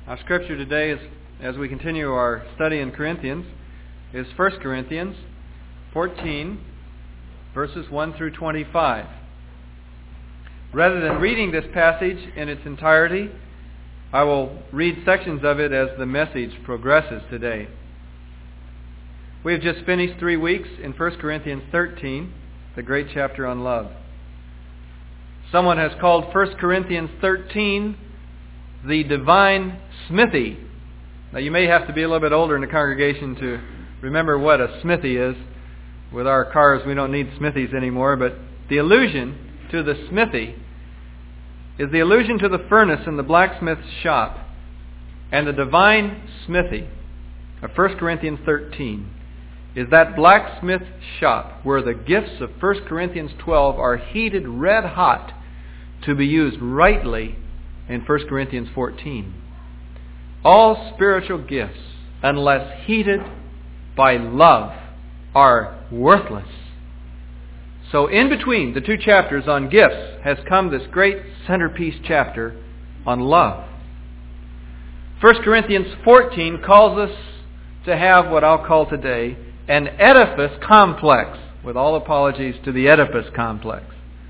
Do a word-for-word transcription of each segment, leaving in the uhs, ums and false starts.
Our scripture today, is, as we continue our study in Corinthians, is First Corinthians fourteen, verses one through twenty-five. Rather than reading this passage in its entirety, I will read sections of it as the message progresses today. We have just finished three weeks in First Corinthians thirteen, the great chapter on love. Someone has called First Corinthians thirteen the divine smithy. Now, you may have to be a little bit older in the congregation to remember what a smithy is. With our cars, we don't need smithies anymore, but the allusion to the smithy is the allusion to the furnace in the blacksmith's shop. And the divine smithy of First Corinthians thirteen is that blacksmith shop where the gifts of First Corinthians twelve are heated red hot to be used rightly in First Corinthians fourteen. All spiritual gifts, unless heated by love, are worthless. So in between the two chapters on gifts has come this great centerpiece chapter on love. First Corinthians fourteen calls us to have what I'll call today an edifice complex, with all apologies to the Oedipus complex.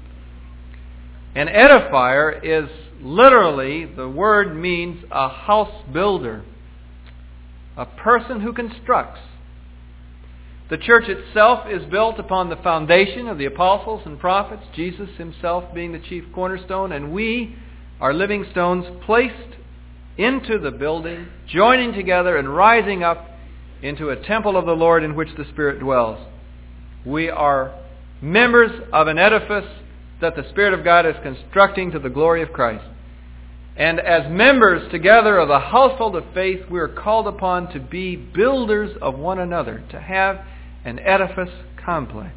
An edifier is literally, the word means a house builder, a person who constructs. The church itself is built upon the foundation of the apostles and prophets, Jesus himself being the chief cornerstone, and we are living stones placed into the building, joining together and rising up into a temple of the Lord in which the Spirit dwells. We are members of an edifice that the Spirit of God is constructing to the glory of Christ. And as members together of the household of faith, we are called upon to be builders of one another, to have an edifice complex.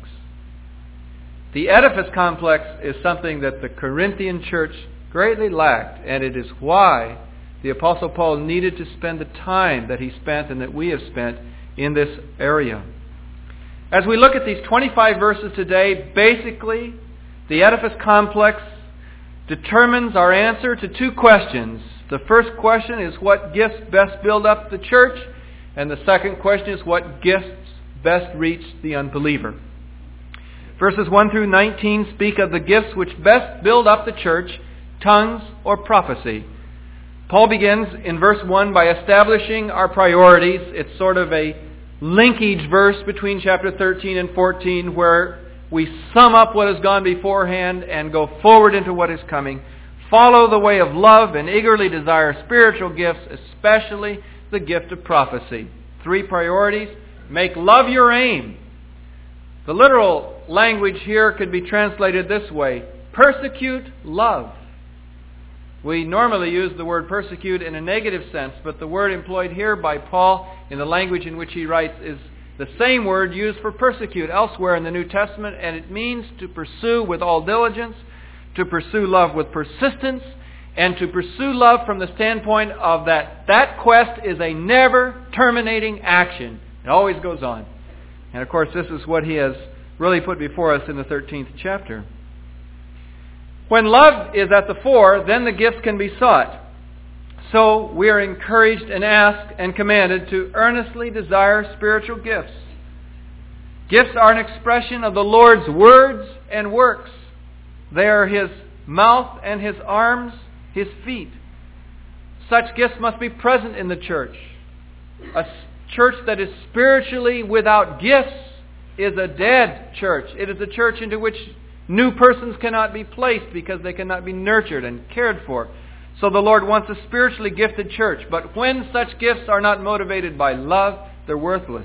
The edifice complex is something that the Corinthian church greatly lacked, and it is why the Apostle Paul needed to spend the time that he spent and that we have spent in this area. As we look at these twenty-five verses today, basically, the edifice complex determines our answer to two questions. The first question is, what gifts best build up the church? And the second question is, what gifts best reach the unbeliever? Verses one through nineteen speak of the gifts which best build up the church, tongues or prophecy. Paul begins in verse one by establishing our priorities. It's sort of a linkage verse between chapter thirteen and fourteen, where we sum up what has gone beforehand and go forward into what is coming. Follow the way of love and eagerly desire spiritual gifts, especially the gift of prophecy. Three priorities. Make love your aim. The literal language here could be translated this way: persecute love. We normally use the word persecute in a negative sense, but the word employed here by Paul in the language in which he writes is the same word used for persecute elsewhere in the New Testament, and it means to pursue with all diligence, to pursue love with persistence, and to pursue love from the standpoint of that that quest is a never terminating action. It always goes on. And of course, this is what he has really put before us in the thirteenth chapter. When love is at the fore, then the gifts can be sought. So we are encouraged and asked and commanded to earnestly desire spiritual gifts. Gifts are an expression of the Lord's words and works. They are His mouth and His arms, His feet. Such gifts must be present in the church. A church that is spiritually without gifts is a dead church. It is a church into which new persons cannot be placed because they cannot be nurtured and cared for. So the Lord wants a spiritually gifted church. But when such gifts are not motivated by love, they're worthless.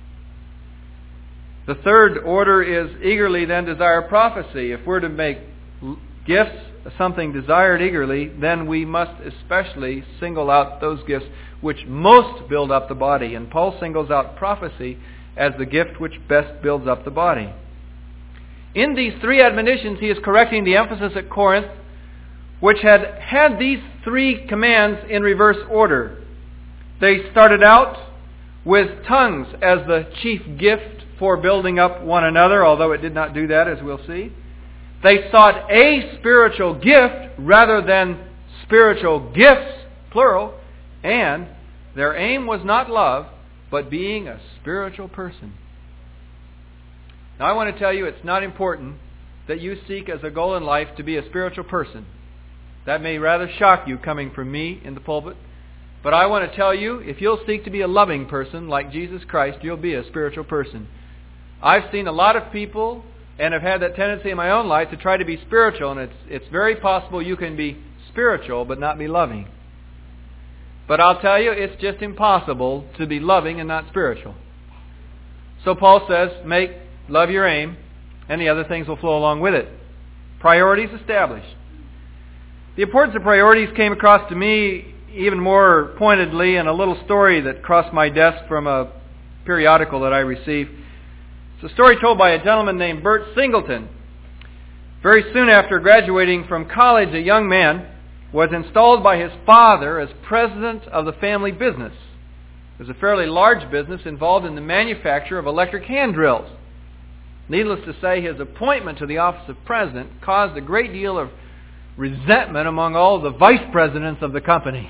The third order is eagerly then desire prophecy. If we're to make gifts something desired eagerly, then we must especially single out those gifts which most build up the body. And Paul singles out prophecy as the gift which best builds up the body. In these three admonitions, he is correcting the emphasis at Corinth, which had had these three commands in reverse order. They started out with tongues as the chief gift for building up one another, although it did not do that, as we'll see. They sought a spiritual gift rather than spiritual gifts, plural, And their aim was not love, but being a spiritual person. Now I want to tell you it's not important that you seek as a goal in life to be a spiritual person. That may rather shock you coming from me in the pulpit. But I want to tell you, if you'll seek to be a loving person like Jesus Christ, you'll be a spiritual person. I've seen a lot of people and have had that tendency in my own life to try to be spiritual, and it's it's very possible you can be spiritual but not be loving. But I'll tell you, it's just impossible to be loving and not spiritual. So Paul says, make love your aim, and the other things will flow along with it. Priorities established. The importance of priorities came across to me even more pointedly in a little story that crossed my desk from a periodical that I received. It's a story told by a gentleman named Bert Singleton. Very soon after graduating from college, a young man was installed by his father as president of the family business. It was a fairly large business involved in the manufacture of electric hand drills. Needless to say, his appointment to the office of president caused a great deal of resentment among all the vice presidents of the company.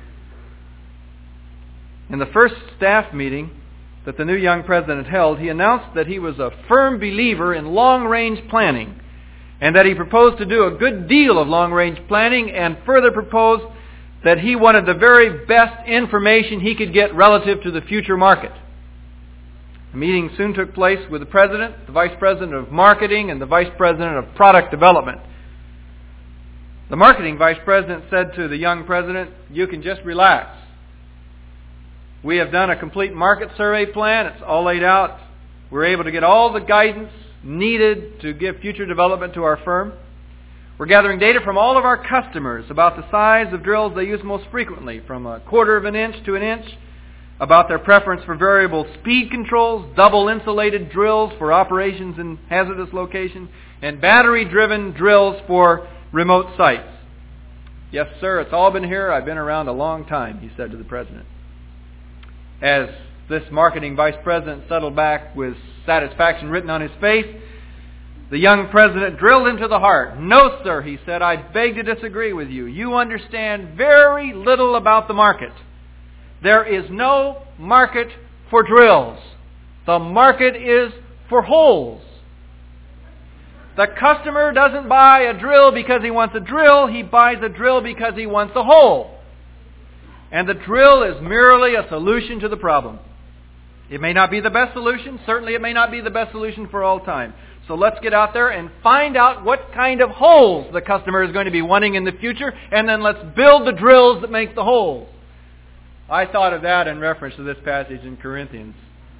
In the first staff meeting that the new young president held, he announced that he was a firm believer in long-range planning, and that he proposed to do a good deal of long-range planning, and further proposed that he wanted the very best information he could get relative to the future market. The meeting soon took place with the president, the vice president of marketing, and the vice president of product development. The marketing vice president said to the young president, "You can just relax. We have done a complete market survey plan. It's all laid out. We're able to get all the guidance needed to give future development to our firm. We're gathering data from all of our customers about the size of drills they use most frequently, from a quarter of an inch to an inch, about their preference for variable speed controls, double insulated drills for operations in hazardous locations, and battery-driven drills for remote sites." "Yes, sir, it's all been here. I've been around a long time," he said to the president. As this marketing vice president settled back with satisfaction written on his face, the young president drilled him to the heart. "No, sir," he said, "I beg to disagree with you. You understand very little about the market. There is no market for drills. The market is for holes. The customer doesn't buy a drill because he wants a drill. He buys a drill because he wants a hole. And the drill is merely a solution to the problem. It may not be the best solution. Certainly it may not be the best solution for all time. So let's get out there and find out what kind of holes the customer is going to be wanting in the future, and then let's build the drills that make the holes." I thought of that in reference to this passage in Corinthians.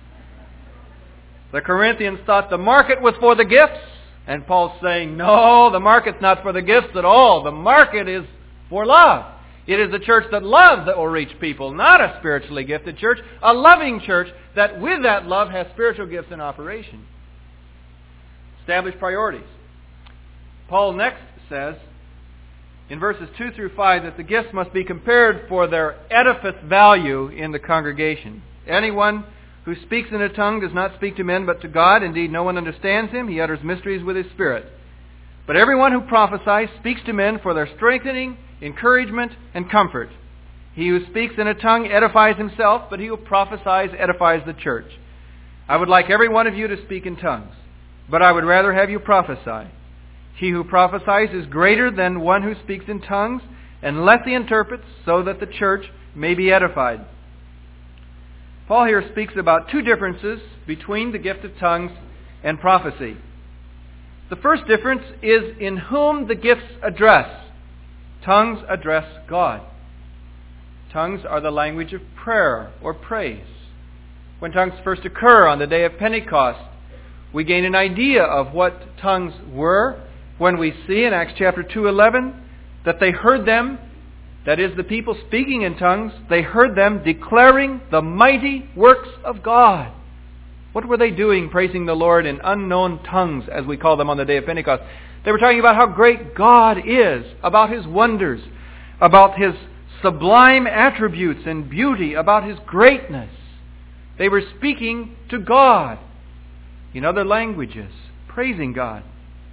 The Corinthians thought the market was for the gifts, and Paul's saying, no, the market's not for the gifts at all. The market is for love. It is a church that loves that will reach people, not a spiritually gifted church, a loving church that with that love has spiritual gifts in operation. Establish priorities. Paul next says in verses two through five that the gifts must be compared for their edifice value in the congregation. "Anyone who speaks in a tongue does not speak to men but to God. Indeed, no one understands him. He utters mysteries with his spirit. But everyone who prophesies speaks to men for their strengthening, encouragement, and comfort. He who speaks in a tongue edifies himself, but he who prophesies edifies the church. I would like every one of you to speak in tongues, but I would rather have you prophesy. He who prophesies is greater than one who speaks in tongues, unless he interprets, so that the church may be edified." Paul here speaks about two differences between the gift of tongues and prophecy. The first difference is in whom the gifts address. Tongues address God. Tongues are the language of prayer or praise. When tongues first occur on the day of Pentecost, we gain an idea of what tongues were when we see in Acts chapter two eleven that they heard them, that is, the people speaking in tongues, they heard them declaring the mighty works of God. What were they doing praising the Lord in unknown tongues, as we call them on the day of Pentecost? They were talking about how great God is, about His wonders, about His sublime attributes and beauty, about His greatness. They were speaking to God in other languages, praising God.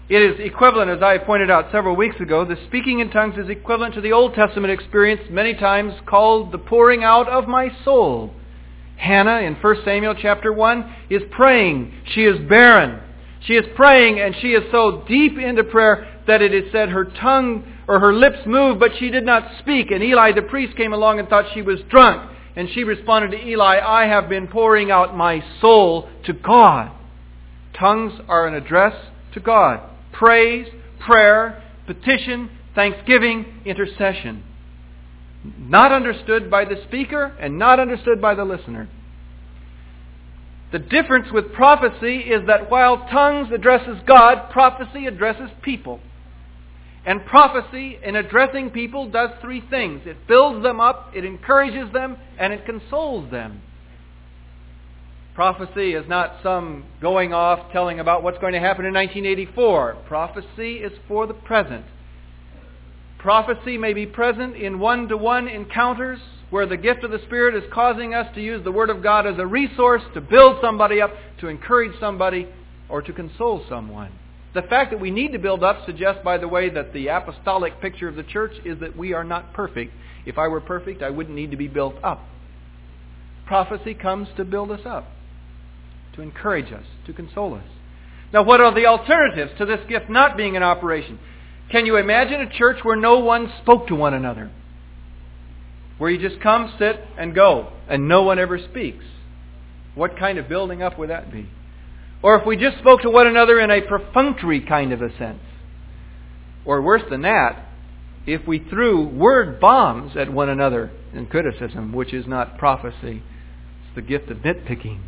It is equivalent, as I pointed out several weeks ago, the speaking in tongues is equivalent to the Old Testament experience, many times called the pouring out of my soul. Hannah in First Samuel chapter one is praying. She is barren. She is praying, and she is so deep into prayer that it is said her tongue or her lips moved, but she did not speak. And Eli the priest came along and thought she was drunk. And she responded to Eli, I have been pouring out my soul to God. Tongues are an address to God. Praise, prayer, petition, thanksgiving, intercession. Not understood by the speaker and not understood by the listener. The difference with prophecy is that while tongues addresses God, prophecy addresses people. And prophecy, in addressing people, does three things. It builds them up, it encourages them, and it consoles them. Prophecy is not some going off telling about what's going to happen in nineteen eighty-four. Prophecy is for the present. Prophecy may be present in one-to-one encounters where the gift of the Spirit is causing us to use the Word of God as a resource to build somebody up, to encourage somebody, or to console someone. The fact that we need to build up suggests, by the way, that the apostolic picture of the church is that we are not perfect. If I were perfect, I wouldn't need to be built up. Prophecy comes to build us up, to encourage us, to console us. Now, what are the alternatives to this gift not being in operation? Can you imagine a church where no one spoke to one another? Where you just come, sit, and go, and no one ever speaks? What kind of building up would that be? Or if we just spoke to one another in a perfunctory kind of a sense? Or worse than that, if we threw word bombs at one another in criticism, which is not prophecy, it's the gift of nitpicking.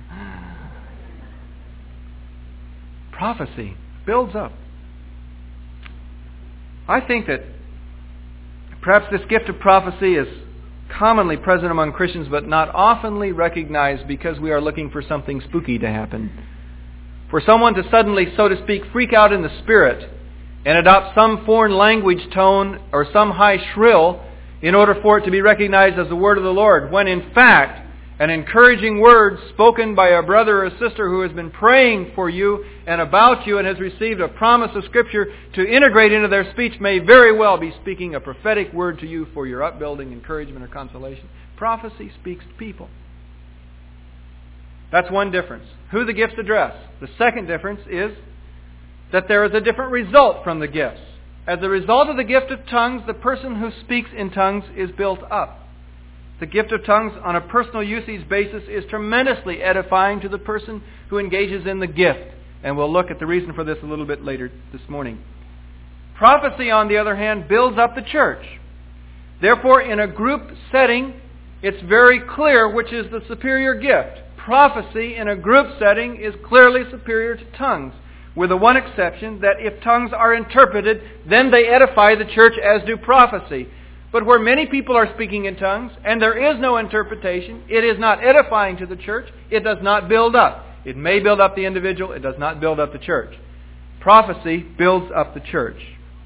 Prophecy builds up. I think that perhaps this gift of prophecy is commonly present among Christians, but not oftenly recognized because we are looking for something spooky to happen. For someone to suddenly, so to speak, freak out in the Spirit and adopt some foreign language tone or some high shrill in order for it to be recognized as the word of the Lord, when in fact an encouraging word spoken by a brother or sister who has been praying for you and about you and has received a promise of Scripture to integrate into their speech may very well be speaking a prophetic word to you for your upbuilding, encouragement, or consolation. Prophecy speaks to people. That's one difference. Who the gifts address. The second difference is that there is a different result from the gifts. As a result of the gift of tongues, the person who speaks in tongues is built up. The gift of tongues on a personal usage basis is tremendously edifying to the person who engages in the gift. And we'll look at the reason for this a little bit later this morning. Prophecy, on the other hand, builds up the church. Therefore, in a group setting, it's very clear which is the superior gift. Prophecy in a group setting is clearly superior to tongues, with the one exception that if tongues are interpreted, then they edify the church as do prophecy. But where many people are speaking in tongues, and there is no interpretation, it is not edifying to the church, it does not build up. It may build up the individual, it does not build up the church. Prophecy builds up the church.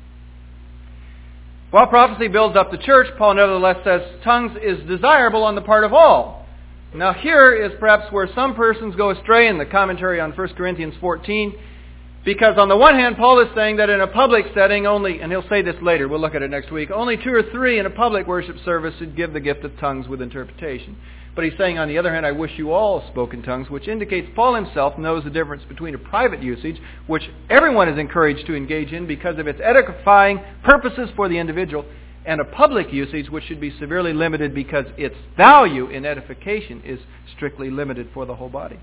While prophecy builds up the church, Paul nevertheless says tongues is desirable on the part of all. Now here is perhaps where some persons go astray in the commentary on First Corinthians fourteen, because on the one hand, Paul is saying that in a public setting only, and he'll say this later, we'll look at it next week, only two or three in a public worship service should give the gift of tongues with interpretation. But he's saying, on the other hand, I wish you all spoke in tongues, which indicates Paul himself knows the difference between a private usage, which everyone is encouraged to engage in because of its edifying purposes for the individual, and a public usage which should be severely limited because its value in edification is strictly limited for the whole body.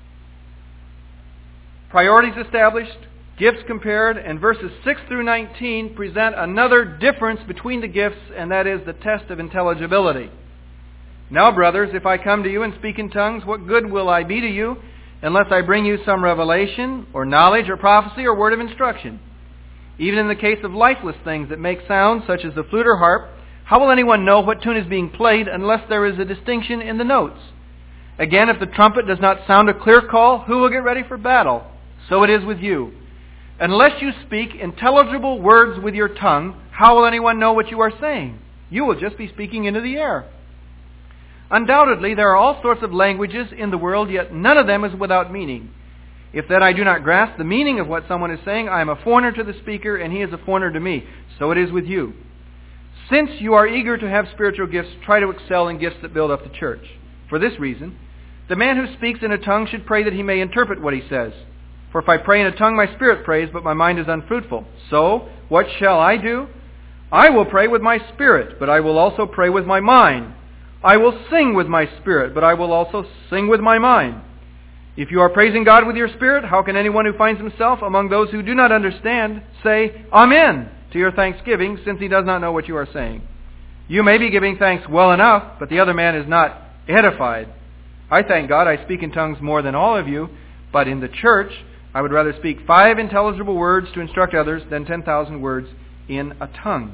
Priorities established, gifts compared, and verses six through nineteen present another difference between the gifts, and that is the test of intelligibility. Now, brothers, if I come to you and speak in tongues, what good will I be to you unless I bring you some revelation, or knowledge, or prophecy, or word of instruction? Even in the case of lifeless things that make sounds, such as the flute or harp, how will anyone know what tune is being played unless there is a distinction in the notes? Again, if the trumpet does not sound a clear call, who will get ready for battle? So it is with you. Unless you speak intelligible words with your tongue, how will anyone know what you are saying? You will just be speaking into the air. Undoubtedly, there are all sorts of languages in the world, yet none of them is without meaning. If that I do not grasp the meaning of what someone is saying, I am a foreigner to the speaker, and he is a foreigner to me. So it is with you. Since you are eager to have spiritual gifts, try to excel in gifts that build up the church. For this reason, the man who speaks in a tongue should pray that he may interpret what he says. For if I pray in a tongue, my spirit prays, but my mind is unfruitful. So, what shall I do? I will pray with my spirit, but I will also pray with my mind. I will sing with my spirit, but I will also sing with my mind. If you are praising God with your spirit, how can anyone who finds himself among those who do not understand say, Amen, to your thanksgiving, since he does not know what you are saying? You may be giving thanks well enough, but the other man is not edified. I thank God I speak in tongues more than all of you, but in the church I would rather speak five intelligible words to instruct others than ten thousand words in a tongue.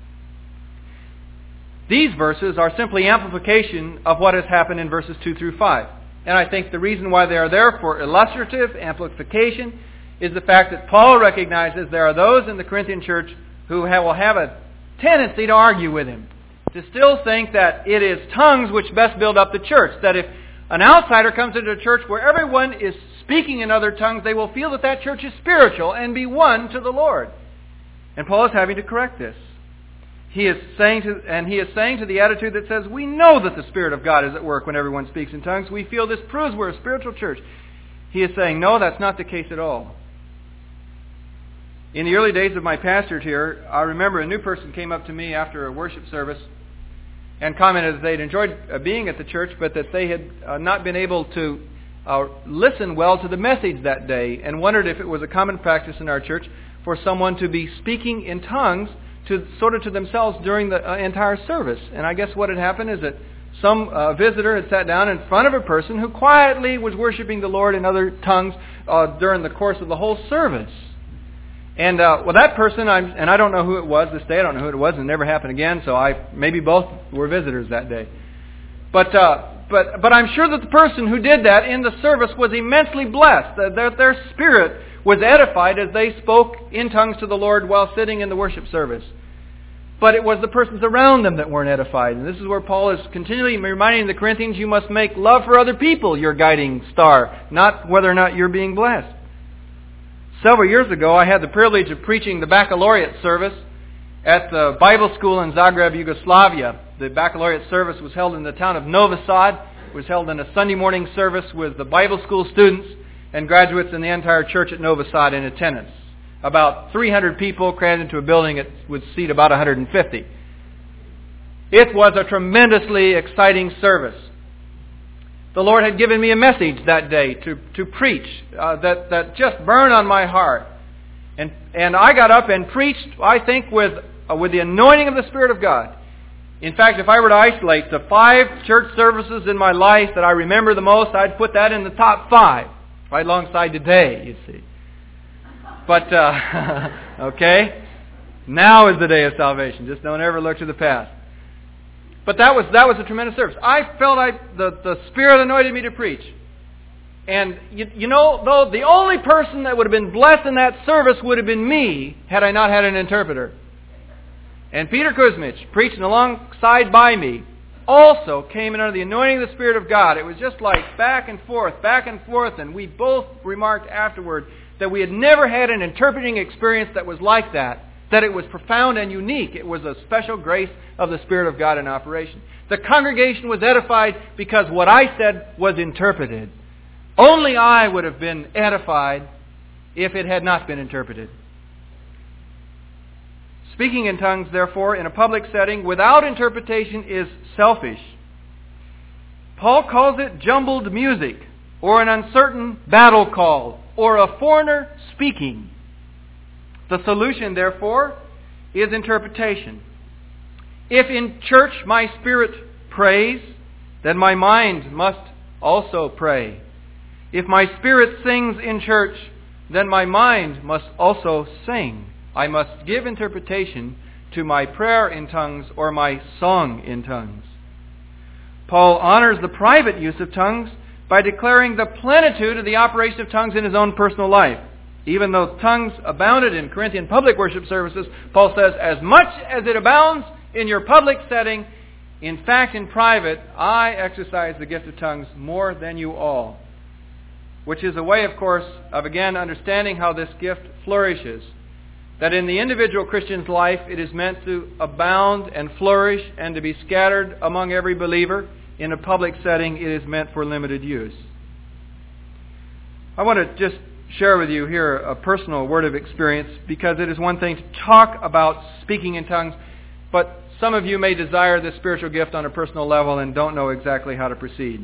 These verses are simply amplification of what has happened in verses two through five. And I think the reason why they are there for illustrative amplification is the fact that Paul recognizes there are those in the Corinthian church who have, will have a tendency to argue with him, to still think that it is tongues which best build up the church, that if an outsider comes into a church where everyone is speaking in other tongues, they will feel that that church is spiritual and be one to the Lord. And Paul is having to correct this. He is saying to, and he is saying to the attitude that says, we know that the Spirit of God is at work when everyone speaks in tongues. We feel this proves we're a spiritual church. He is saying, no, that's not the case at all. In the early days of my pastorate here, I remember a new person came up to me after a worship service and commented that they'd enjoyed uh, being at the church, but that they had uh, not been able to uh, listen well to the message that day, and wondered if it was a common practice in our church for someone to be speaking in tongues to sort of to themselves during the uh, entire service. And I guess what had happened is that some uh, visitor had sat down in front of a person who quietly was worshiping the Lord in other tongues uh, during the course of the whole service. And uh, well, that person, I'm, and I don't know who it was this day. I don't know who it was, and it never happened again. So I maybe both were visitors that day. But uh, but but I'm sure that the person who did that in the service was immensely blessed. That their, their spirit was edified as they spoke in tongues to the Lord while sitting in the worship service. But it was the persons around them that weren't edified. And this is where Paul is continually reminding the Corinthians, you must make love for other people your guiding star, not whether or not you're being blessed. Several years ago, I had the privilege of preaching the baccalaureate service at the Bible school in Zagreb, Yugoslavia. The baccalaureate service was held in the town of Novi Sad. It was held in a Sunday morning service with the Bible school students and graduates in the entire church at Novi Sad in attendance. About three hundred people crammed into a building that would seat about one hundred fifty. It was a tremendously exciting service. The Lord had given me a message that day to, to preach uh, that, that just burned on my heart. And and I got up and preached, I think, with, uh, with the anointing of the Spirit of God. In fact, if I were to isolate the five church services in my life that I remember the most, I'd put that in the top five, right alongside today, you see. But, uh, okay, now is the day of salvation. Just don't ever look to the past. But that was that was a tremendous service. I felt I the, the Spirit anointed me to preach. And, you, you know, though the only person that would have been blessed in that service would have been me had I not had an interpreter. And Peter Kuzmich, preaching alongside by me, also came in under the anointing of the Spirit of God. It was just like back and forth, back and forth, and we both remarked afterward that we had never had an interpreting experience that was like that, that it was profound and unique. It was a special grace of the Spirit of God in operation. The congregation was edified because what I said was interpreted. Only I would have been edified if it had not been interpreted. Speaking in tongues, therefore, in a public setting without interpretation is selfish. Paul calls it jumbled music, or an uncertain battle call, or a foreigner speaking. The solution, therefore, is interpretation. If in church my spirit prays, then my mind must also pray. If my spirit sings in church, then my mind must also sing. I must give interpretation to my prayer in tongues or my song in tongues. Paul honors the private use of tongues by declaring the plenitude of the operation of tongues in his own personal life. Even though tongues abounded in Corinthian public worship services, Paul says, as much as it abounds in your public setting, in fact, in private, I exercise the gift of tongues more than you all. which is a way, of course, of again understanding how this gift flourishes. That in the individual Christian's life, it is meant to abound and flourish and to be scattered among every believer. In a public setting, it is meant for limited use. I want to just share with you here a personal word of experience, because it is one thing to talk about speaking in tongues, but some of you may desire this spiritual gift on a personal level and don't know exactly how to proceed.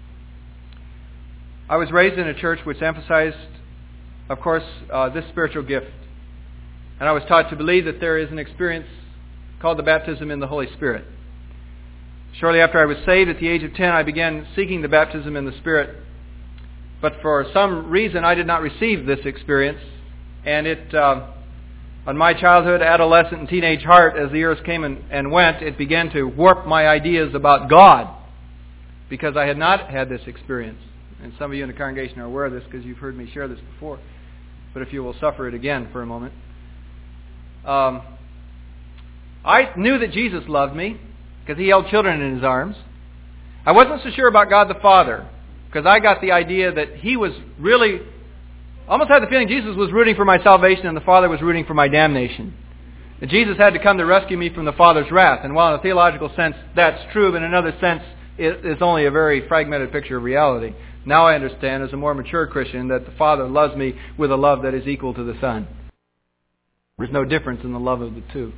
I was raised in a church which emphasized, of course, uh, this spiritual gift. And I was taught to believe that there is an experience called the baptism in the Holy Spirit. Shortly after I was saved, at the age of ten, I began seeking the baptism in the Spirit. But for some reason, I did not receive this experience. And it, uh, on my childhood, adolescent, and teenage heart, as the years came and, and went, it began to warp my ideas about God, because I had not had this experience. And some of you in the congregation are aware of this because you've heard me share this before. But if you will suffer it again for a moment. Um, I knew that Jesus loved me because He held children in His arms. I wasn't so sure about God the Father, because I got the idea that He was really, almost had the feeling Jesus was rooting for my salvation and the Father was rooting for my damnation. That Jesus had to come to rescue me from the Father's wrath. And while in a theological sense that's true, but in another sense it's only a very fragmented picture of reality. Now I understand, as a more mature Christian, that the Father loves me with a love that is equal to the Son. There's no difference in the love of the two.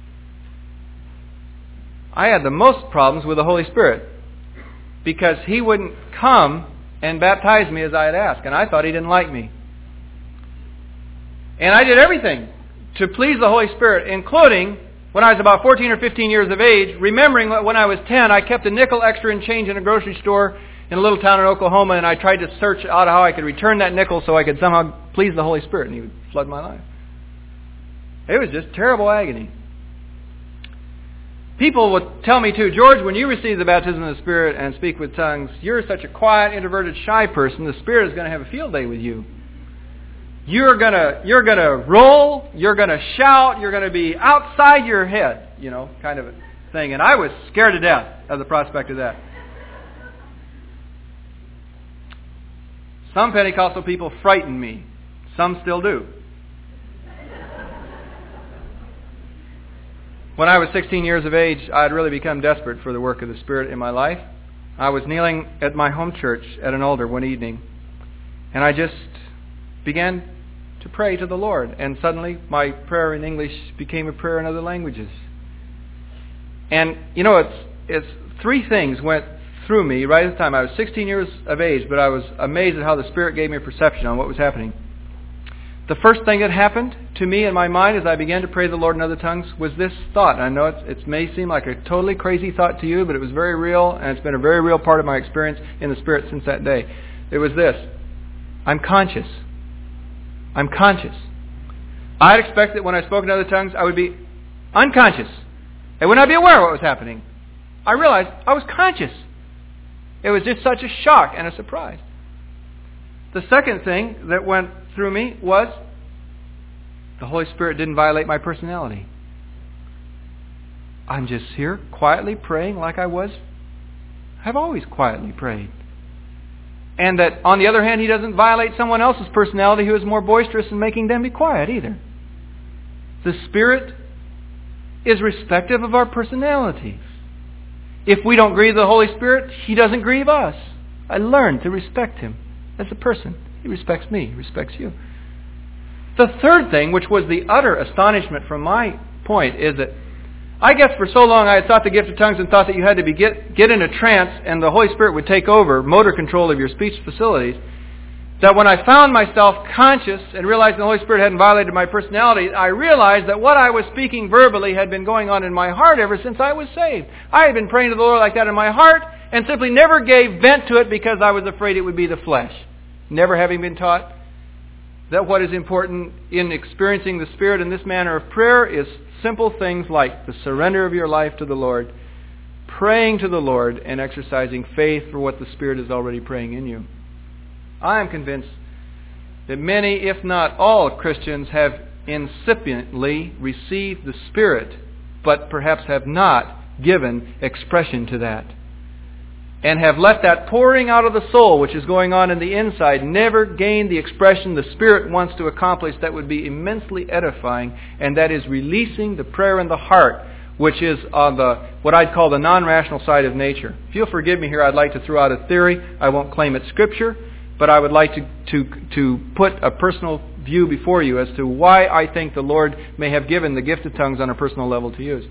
I had the most problems with the Holy Spirit, because He wouldn't come and baptize me as I had asked, and I thought He didn't like me. And I did everything to please the Holy Spirit, including when I was about fourteen or fifteen years of age, remembering that when I was ten, I kept a nickel extra in change in a grocery store in a little town in Oklahoma, and I tried to search out how I could return that nickel so I could somehow please the Holy Spirit, and He would flood my life. It was just terrible agony. People would tell me too, George, when you receive the baptism of the Spirit and speak with tongues, you're such a quiet, introverted, shy person, the Spirit is going to have a field day with you. You're going to you're going to roll, you're going to shout, you're going to be outside your head, you know, kind of a thing. And I was scared to death of the prospect of that. Some Pentecostal people frighten me. Some still do. When I was sixteen years of age, I had really become desperate for the work of the Spirit in my life. I was kneeling at my home church at an altar one evening, and I just began to pray to the Lord. And suddenly, my prayer in English became a prayer in other languages. And, you know, it's it's three things went through me right at the time. I was sixteen years of age, but I was amazed at how the Spirit gave me a perception on what was happening. The first thing that happened to me in my mind as I began to pray the Lord in other tongues was this thought. And I know it's, it may seem like a totally crazy thought to you, but it was very real, and it's been a very real part of my experience in the Spirit since that day. It was this: I'm conscious. I'm conscious. I had expected that when I spoke in other tongues, I would be unconscious. I would not be aware of what was happening. I realized I was conscious. It was just such a shock and a surprise. The second thing that went through me was the Holy Spirit didn't violate my personality. I'm just here quietly praying like I was. I've always quietly prayed. And that, on the other hand, He doesn't violate someone else's personality who is more boisterous in making them be quiet either. The Spirit is respective of our personalities. If we don't grieve the Holy Spirit, He doesn't grieve us. I learned to respect Him as a person. He respects me. He respects you. The third thing, which was the utter astonishment from my point, is that I guess for so long I had thought the gift of tongues and thought that you had to be get, get in a trance and the Holy Spirit would take over motor control of your speech facilities, that when I found myself conscious and realized the Holy Spirit hadn't violated my personality, I realized that what I was speaking verbally had been going on in my heart ever since I was saved. I had been praying to the Lord like that in my heart and simply never gave vent to it because I was afraid it would be the flesh. Never having been taught that what is important in experiencing the Spirit in this manner of prayer is simple things like the surrender of your life to the Lord, praying to the Lord, and exercising faith for what the Spirit is already praying in you. I am convinced that many, if not all, Christians have incipiently received the Spirit, but perhaps have not given expression to that. and have let that pouring out of the soul, which is going on in the inside, never gain the expression the Spirit wants to accomplish that would be immensely edifying, and that is releasing the prayer in the heart, which is on the what I'd call the non-rational side of nature. If you'll forgive me here, I'd like to throw out a theory. I won't claim it's Scripture, but I would like to, to, to put a personal view before you as to why I think the Lord may have given the gift of tongues on a personal level to use.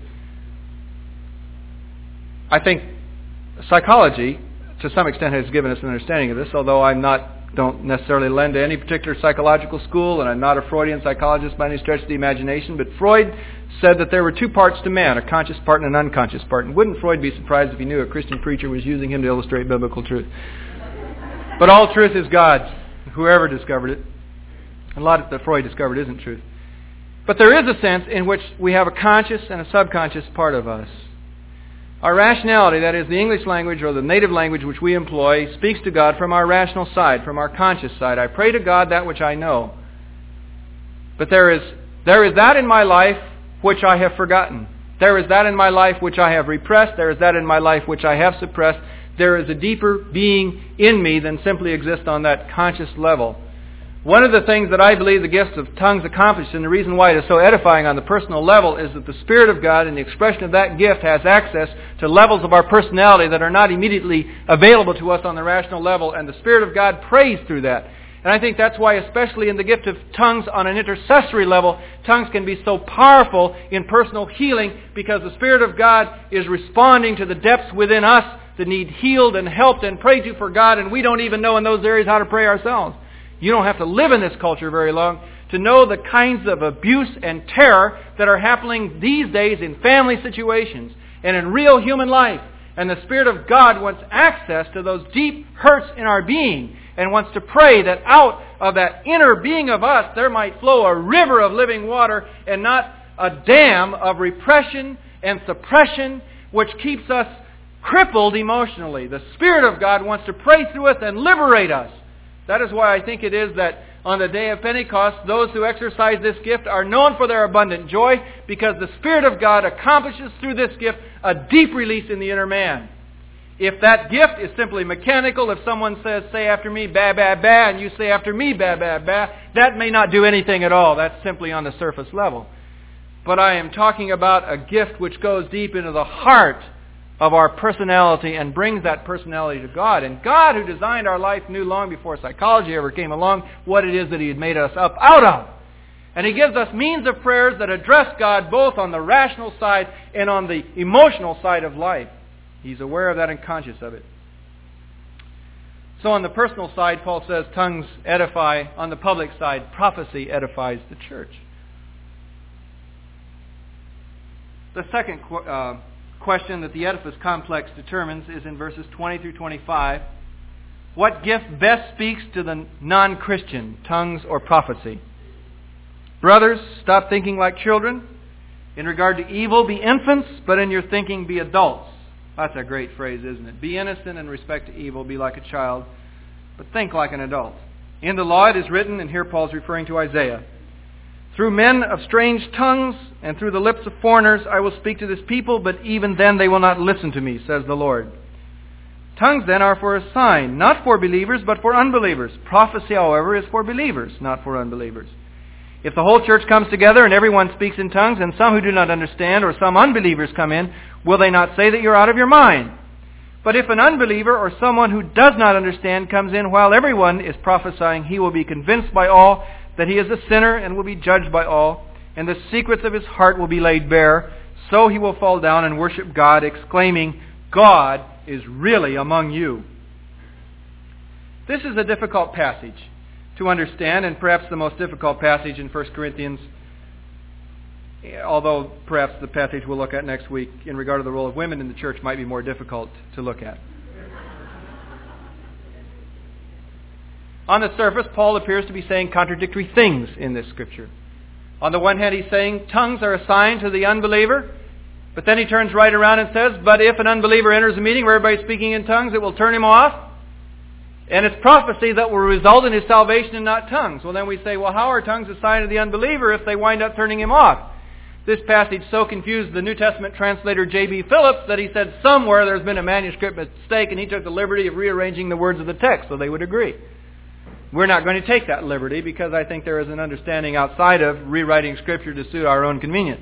I think psychology, to some extent, has given us an understanding of this, although I'm not, don't necessarily lend to any particular psychological school, and I'm not a Freudian psychologist by any stretch of the imagination, but Freud said that there were two parts to man, a conscious part and an unconscious part. And wouldn't Freud be surprised if he knew a Christian preacher was using him to illustrate biblical truth? But all truth is God's, whoever discovered it. A lot that Freud discovered isn't truth. But there is a sense in which we have a conscious and a subconscious part of us. Our rationality, that is the English language or the native language which we employ, speaks to God from our rational side, from our conscious side. I pray to God that which I know. But there is, there is that in my life which I have forgotten. There is that in my life which I have repressed. There is that in my life which I have suppressed. There is a deeper being in me than simply exists on that conscious level. One of the things that I believe the gifts of tongues accomplish, and the reason why it is so edifying on the personal level, is that the Spirit of God and the expression of that gift has access to levels of our personality that are not immediately available to us on the rational level, and the Spirit of God prays through that. And I think that's why, especially in the gift of tongues on an intercessory level, tongues can be so powerful in personal healing, because the Spirit of God is responding to the depths within us that need healed and helped and prayed to for God, and we don't even know in those areas how to pray ourselves. You don't have to live in this culture very long to know the kinds of abuse and terror that are happening these days in family situations and in real human life. And the Spirit of God wants access to those deep hurts in our being and wants to pray that out of that inner being of us there might flow a river of living water and not a dam of repression and suppression which keeps us crippled emotionally. The Spirit of God wants to pray through us and liberate us. That is why I think it is that on the day of Pentecost, those who exercise this gift are known for their abundant joy, because the Spirit of God accomplishes through this gift a deep release in the inner man. If that gift is simply mechanical, if someone says, say after me, ba, ba, ba, and you say after me, ba, ba, ba, that may not do anything at all. That's simply on the surface level. But I am talking about a gift which goes deep into the heart of our personality and brings that personality to God. And God, who designed our life, knew long before psychology ever came along what it is that He had made us up out of. And He gives us means of prayers that address God both on the rational side and on the emotional side of life. He's aware of that and conscious of it. So on the personal side, Paul says tongues edify. On the public side, prophecy edifies the church. The second uh, question that the Edifice complex determines is in verses twenty through twenty-five. What gift best speaks to the non-Christian, tongues or prophecy? Brothers, stop thinking like children. In regard to evil, be infants, but in your thinking be adults. That's a great phrase, isn't it? Be innocent in respect to evil, be like a child, but think like an adult. In the law it is written, and here Paul's referring to Isaiah, through men of strange tongues and through the lips of foreigners I will speak to this people, but even then they will not listen to me, says the Lord. Tongues then are for a sign, not for believers, but for unbelievers. Prophecy, however, is for believers, not for unbelievers. If the whole church comes together and everyone speaks in tongues, and some who do not understand or some unbelievers come in, will they not say that you're out of your mind? But if an unbeliever or someone who does not understand comes in while everyone is prophesying, he will be convinced by all that he is a sinner and will be judged by all, and the secrets of his heart will be laid bare. So he will fall down and worship God, exclaiming, God is really among you. This is a difficult passage to understand, and perhaps the most difficult passage in First Corinthians, although perhaps the passage we'll look at next week in regard to the role of women in the church might be more difficult to look at. On the surface, Paul appears to be saying contradictory things in this scripture. On the one hand, he's saying tongues are a sign to the unbeliever, but then he turns right around and says, but if an unbeliever enters a meeting where everybody's speaking in tongues, it will turn him off. And it's prophecy that will result in his salvation and not tongues. Well, then we say, well, how are tongues a sign of the unbeliever if they wind up turning him off? this passage so confused the New Testament translator J B Phillips that he said somewhere there's been a manuscript mistake, and he took the liberty of rearranging the words of the text so they would agree. We're not going to take that liberty because I think there is an understanding outside of rewriting Scripture to suit our own convenience.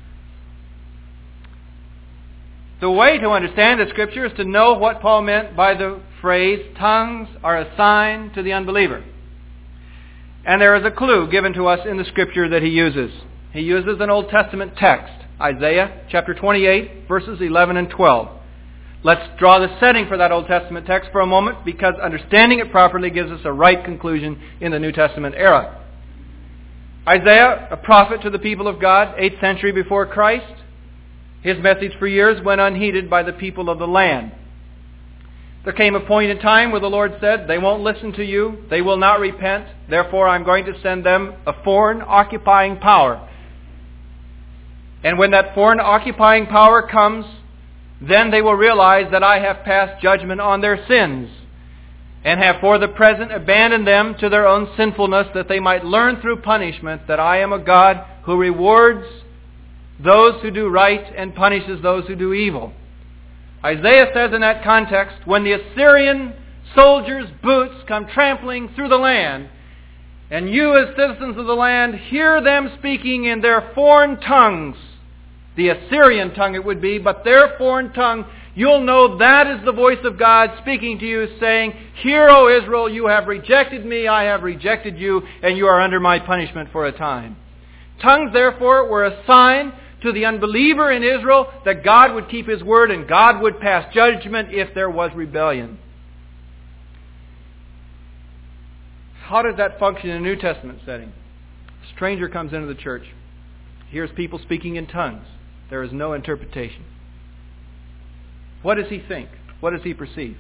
The way to understand the Scripture is to know what Paul meant by the phrase, tongues are a sign to the unbeliever. And there is a clue given to us in the Scripture that he uses. He uses an Old Testament text, Isaiah chapter twenty-eight, verses eleven and twelve. Let's draw the setting for that Old Testament text for a moment, because understanding it properly gives us a right conclusion in the New Testament era. Isaiah, a prophet to the people of God, eighth century before Christ. His message for years went unheeded by the people of the land. There came a point in time where the Lord said, they won't listen to you, they will not repent, therefore I'm going to send them a foreign occupying power. And when that foreign occupying power comes, then they will realize that I have passed judgment on their sins, and have for the present abandoned them to their own sinfulness, that they might learn through punishment that I am a God who rewards those who do right and punishes those who do evil. Isaiah says in that context, when the Assyrian soldiers' boots come trampling through the land, and you as citizens of the land hear them speaking in their foreign tongues, the Assyrian tongue it would be, but their foreign tongue, you'll know that is the voice of God speaking to you, saying, Hear, O Israel, you have rejected me, I have rejected you, and you are under my punishment for a time. Tongues, therefore, were a sign to the unbeliever in Israel that God would keep His word and God would pass judgment if there was rebellion. How does that function in a New Testament setting? A stranger comes into the church, hears people speaking in tongues. There is no interpretation. What does he think? What does he perceive?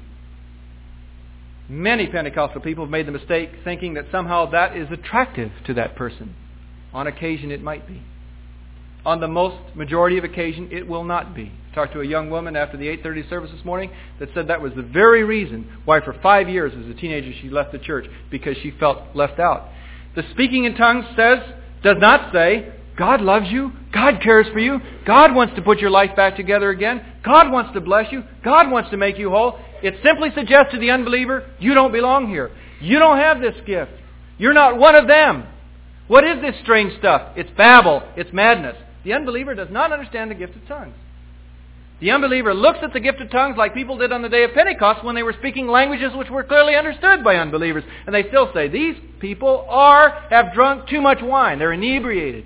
Many Pentecostal people have made the mistake thinking that somehow that is attractive to that person. On occasion it might be. On the most majority of occasion it will not be. I talked to a young woman after the eight thirty service this morning that said that was the very reason why for five years as a teenager she left the church, because she felt left out. The speaking in tongues says, does not say, God loves you, God cares for you, God wants to put your life back together again, God wants to bless you, God wants to make you whole. It simply suggests to the unbeliever, you don't belong here. You don't have this gift. You're not one of them. What is this strange stuff? It's babble. It's madness. The unbeliever does not understand the gift of tongues. The unbeliever looks at the gift of tongues like people did on the day of Pentecost when they were speaking languages which were clearly understood by unbelievers. And they still say, these people are, have drunk too much wine. They're inebriated.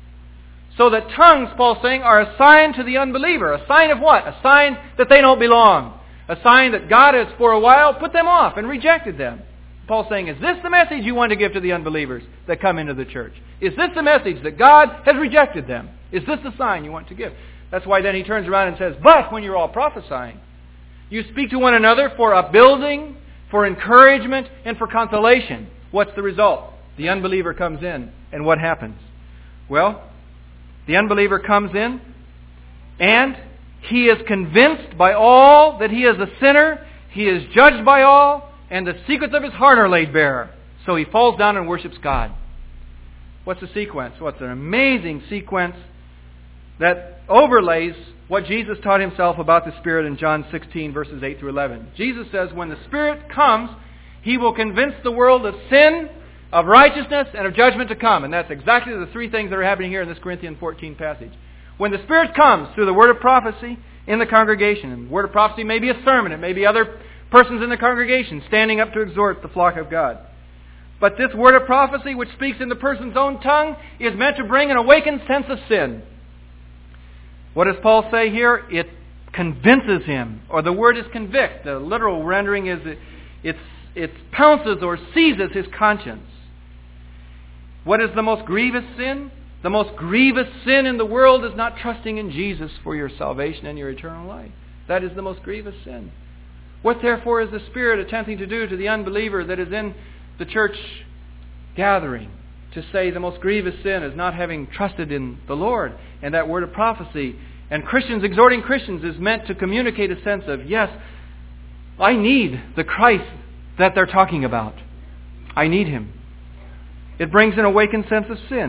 So that tongues, Paul's saying, are a sign to the unbeliever. A sign of what? A sign that they don't belong. A sign that God has for a while put them off and rejected them. Paul's saying, is this the message you want to give to the unbelievers that come into the church? Is this the message that God has rejected them? Is this the sign you want to give? That's why then he turns around and says, but when you're all prophesying, you speak to one another for upbuilding, for encouragement, and for consolation. What's the result? The unbeliever comes in, and what happens? Well, the unbeliever comes in, and he is convinced by all that he is a sinner. He is judged by all, and the secrets of his heart are laid bare. So he falls down and worships God. What's the sequence? What's an amazing sequence that overlays what Jesus taught himself about the Spirit in John sixteen, verses eight through eleven. Jesus says, when the Spirit comes, He will convince the world of sin, of righteousness, and of judgment to come. And that's exactly the three things that are happening here in this Corinthians fourteen passage. When the Spirit comes through the word of prophecy in the congregation, and the word of prophecy may be a sermon, it may be other persons in the congregation standing up to exhort the flock of God. But this word of prophecy, which speaks in the person's own tongue, is meant to bring an awakened sense of sin. What does Paul say here? It convinces him, or the word is convict. The literal rendering is it, it's, it pounces or seizes his conscience. What is the most grievous sin? The most grievous sin in the world is not trusting in Jesus for your salvation and your eternal life. That is the most grievous sin. What therefore is the Spirit attempting to do to the unbeliever that is in the church gathering? To say the most grievous sin is not having trusted in the Lord. And that word of prophecy, and Christians exhorting Christians, is meant to communicate a sense of, yes, I need the Christ that they're talking about. I need Him. It brings an awakened sense of sin.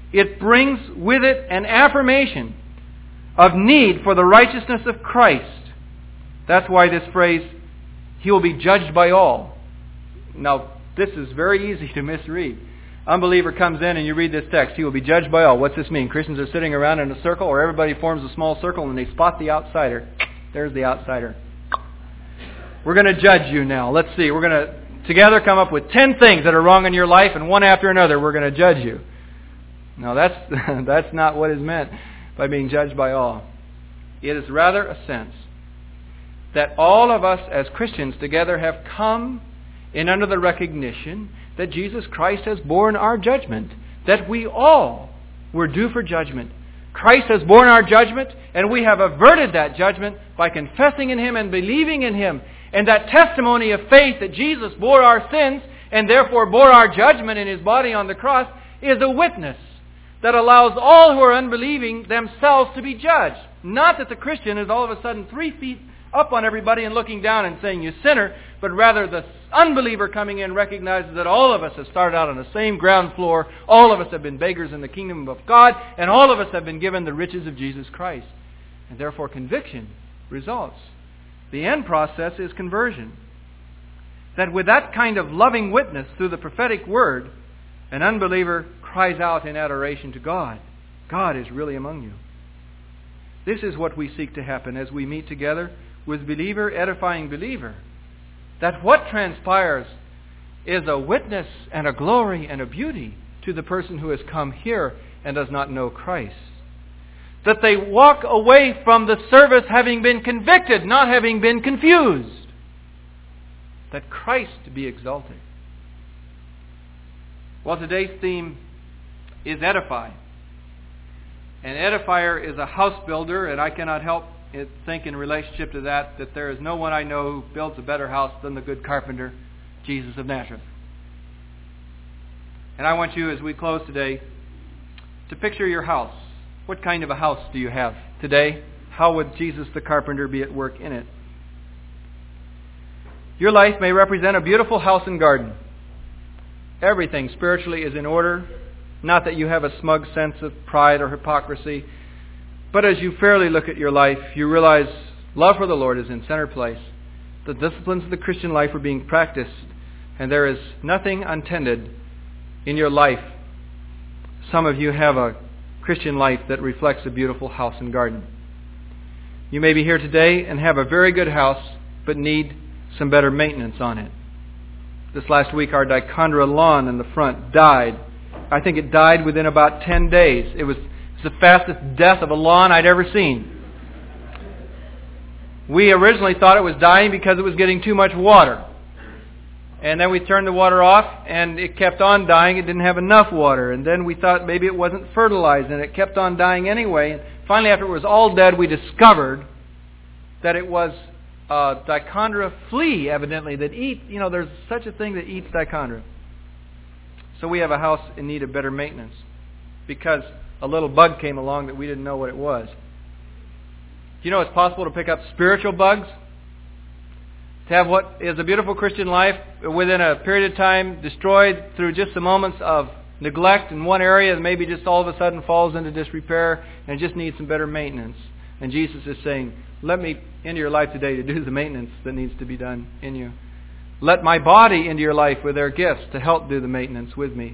it brings with it an affirmation of need for the righteousness of Christ. That's why this phrase, He will be judged by all. Now, this is very easy to misread. Unbeliever comes in and you read this text, He will be judged by all. What's this mean? Christians are sitting around in a circle, or everybody forms a small circle and they spot the outsider. There's the outsider. We're going to judge you now. Let's see. We're going to together come up with ten things that are wrong in your life, and one after another we're going to judge you. No, that's that's not what is meant by being judged by all. It is rather a sense that all of us as Christians together have come in under the recognition that Jesus Christ has borne our judgment, that we all were due for judgment. Christ has borne our judgment, and we have averted that judgment by confessing in Him and believing in Him. And that testimony of faith that Jesus bore our sins and therefore bore our judgment in His body on the cross is a witness that allows all who are unbelieving themselves to be judged. Not that the Christian is all of a sudden three feet up on everybody and looking down and saying, "You sinner," but rather the unbeliever coming in recognizes that all of us have started out on the same ground floor, all of us have been beggars in the kingdom of God, and all of us have been given the riches of Jesus Christ. And therefore conviction results. The end process is conversion. That with that kind of loving witness through the prophetic word, an unbeliever cries out in adoration to God. God is really among you. This is what we seek to happen as we meet together with believer edifying believer. That what transpires is a witness and a glory and a beauty to the person who has come here and does not know Christ. That they walk away from the service having been convicted, not having been confused. That Christ be exalted. Well, today's theme is edify. An edifier is a house builder, and I cannot help it think in relationship to that, that there is no one I know who builds a better house than the good carpenter, Jesus of Nazareth. And I want you, as we close today, to picture your house. What kind of a house do you have today? How would Jesus the carpenter be at work in it? Your life may represent a beautiful house and garden. Everything spiritually is in order. Not that you have a smug sense of pride or hypocrisy, but as you fairly look at your life, you realize love for the Lord is in center place. The disciplines of the Christian life are being practiced, and there is nothing untended in your life. Some of you have a Christian life that reflects a beautiful house and garden. You may be here today and have a very good house, but need some better maintenance on it. This last week, our dichondra lawn in the front died. I think it died within about ten days. It was the fastest death of a lawn I'd ever seen. We originally thought it was dying because it was getting too much water. And then we turned the water off and it kept on dying. It didn't have enough water. And then we thought maybe it wasn't fertilized and it kept on dying anyway. And finally, after it was all dead, we discovered that it was a dichondra flea, evidently, that eat, you know, there's such a thing that eats dichondra. So we have a house in need of better maintenance because a little bug came along that we didn't know what it was. Do you know it's possible to pick up spiritual bugs? To have what is a beautiful Christian life within a period of time destroyed through just the moments of neglect in one area and maybe just all of a sudden falls into disrepair and just needs some better maintenance. And Jesus is saying, let me into your life today to do the maintenance that needs to be done in you. Let my body into your life with their gifts to help do the maintenance with me.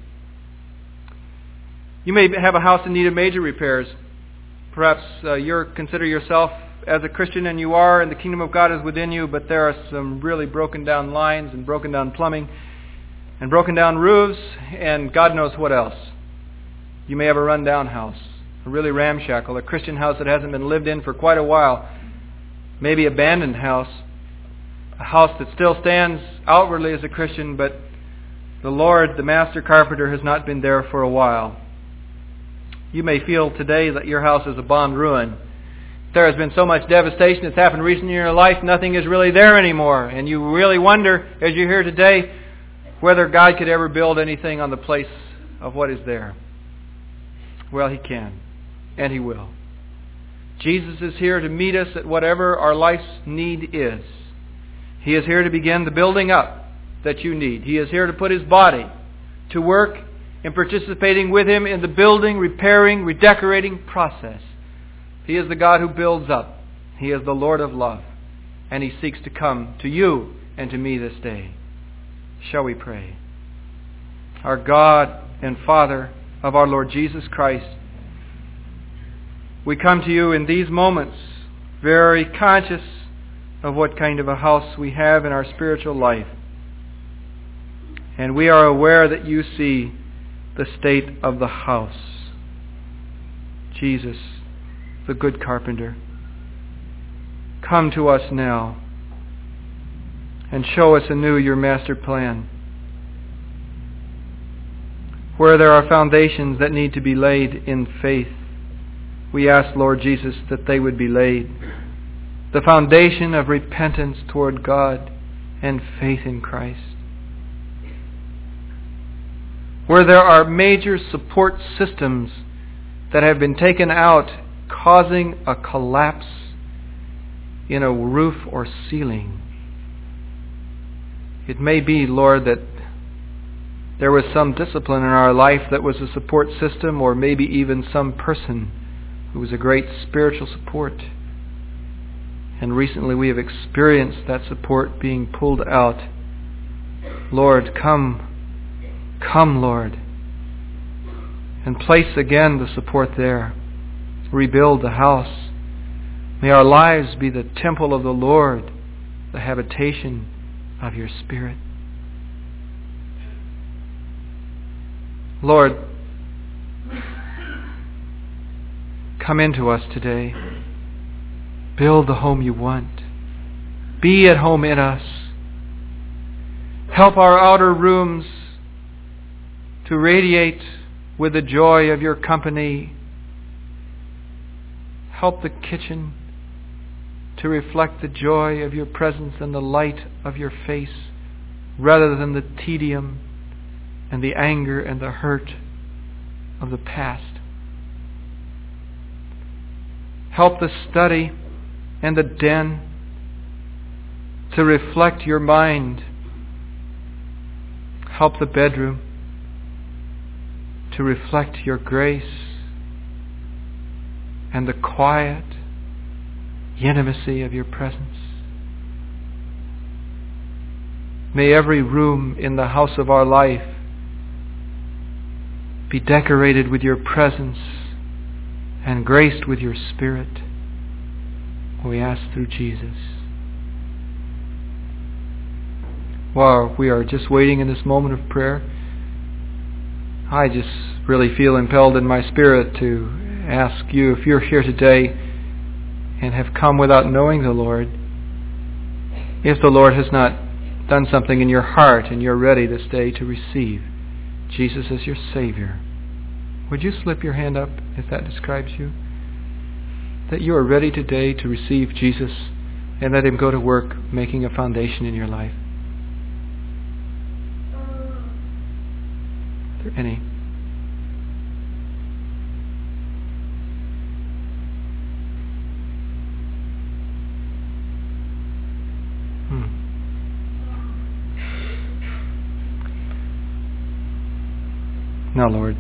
You may have a house in need of major repairs. Perhaps uh, you consider yourself as a Christian, and you are, and the kingdom of God is within you, but there are some really broken down lines and broken down plumbing and broken down roofs and God knows what else. You may have a run down house, a really ramshackle, a Christian house that hasn't been lived in for quite a while, maybe abandoned house, a house that still stands outwardly as a Christian, but the Lord, the master carpenter, has not been there for a while. You may feel today that your house is a bombed ruin. There has been so much devastation that's happened recently in your life, nothing is really there anymore. And you really wonder, as you're here today, whether God could ever build anything on the place of what is there. Well, He can, and He will. Jesus is here to meet us at whatever our life's need is. He is here to begin the building up that you need. He is here to put His body to work in participating with Him in the building, repairing, redecorating process. He is the God who builds up. He is the Lord of love. And He seeks to come to you and to me this day. Shall we pray? Our God and Father of our Lord Jesus Christ, we come to you in these moments very conscious of what kind of a house we have in our spiritual life. And we are aware that you see the state of the house. Jesus, the good carpenter, come to us now and show us anew your master plan. Where there are foundations that need to be laid in faith, we ask, Lord Jesus, that they would be laid. The foundation of repentance toward God and faith in Christ. Where there are major support systems that have been taken out, causing a collapse in a roof or ceiling. It may be, Lord, that there was some discipline in our life that was a support system, or maybe even some person who was a great spiritual support. And recently we have experienced that support being pulled out. Lord, come, come, Lord, and place again the support there. Rebuild the house. May our lives be the temple of the Lord, the habitation of your Spirit. Lord, come into us today. Build the home you want. Be at home in us. Help our outer rooms to radiate with the joy of your company. Help the kitchen to reflect the joy of your presence and the light of your face, rather than the tedium and the anger and the hurt of the past. Help the study and the den to reflect your mind. Help the bedroom to reflect your grace and the quiet intimacy of your presence. May every room in the house of our life be decorated with your presence and graced with your Spirit. We ask through Jesus. While we are just waiting in this moment of prayer, I just really feel impelled in my spirit to ask you, if you're here today and have come without knowing the Lord, if the Lord has not done something in your heart and you're ready this day to receive Jesus as your Savior, would you slip your hand up if that describes you? That you are ready today to receive Jesus and let Him go to work making a foundation in your life. Are there any? Hmm. Now, Lord,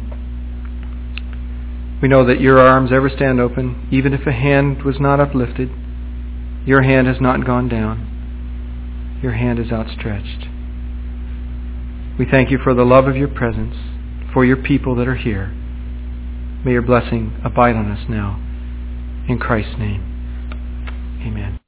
we know that your arms ever stand open, even if a hand was not uplifted. Your hand has not gone down. Your hand is outstretched. We thank you for the love of your presence, for your people that are here. May your blessing abide on us now. In Christ's name, amen.